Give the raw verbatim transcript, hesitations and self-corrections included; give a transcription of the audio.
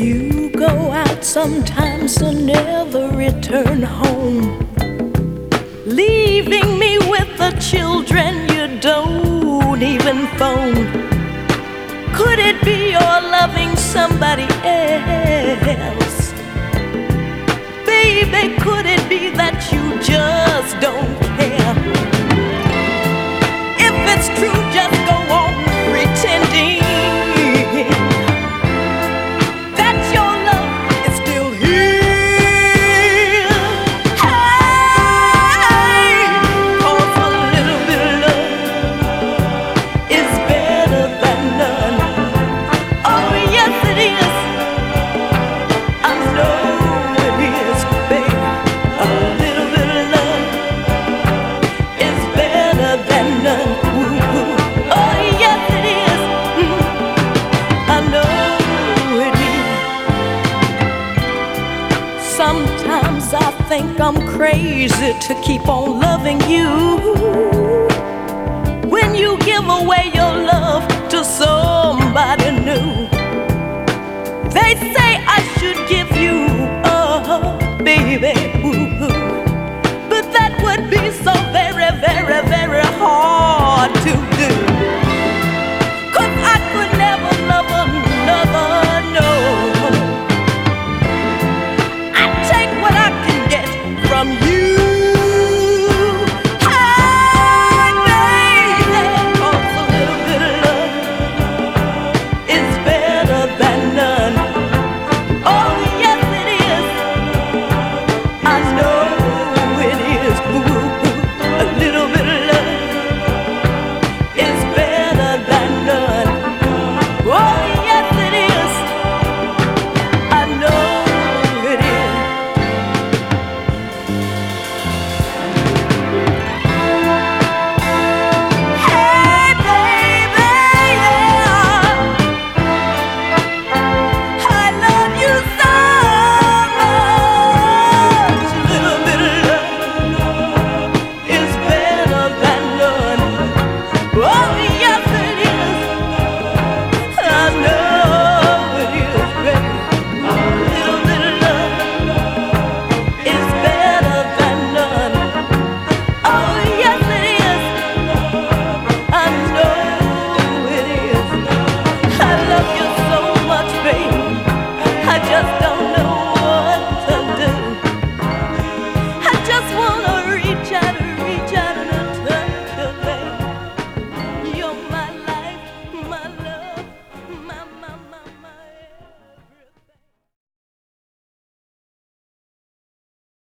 You go out sometimes and never return home, leaving me with the children you don't even phone. Could it be you're loving somebody else? Baby, could it be that you just don't care? If it's true, just go on pretending that your love is still here. Hey, 'cause a little bit of love is better than none. Oh yes it is, I know it is, babe. A little bit of love is better than none. Ooh, ooh. Oh yes it is, mm, I know it is. Sometimes I think I'm crazy to keep on loving you when you give away your love to somebody new. They say